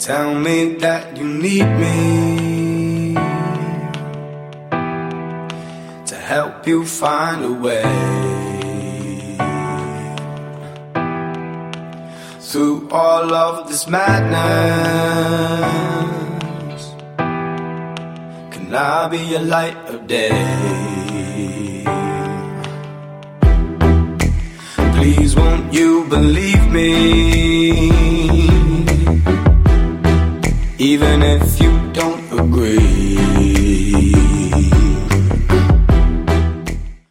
Tell me that you need me to help you find a way through all of this madness. Can I be a light of day? Please won't you believe me?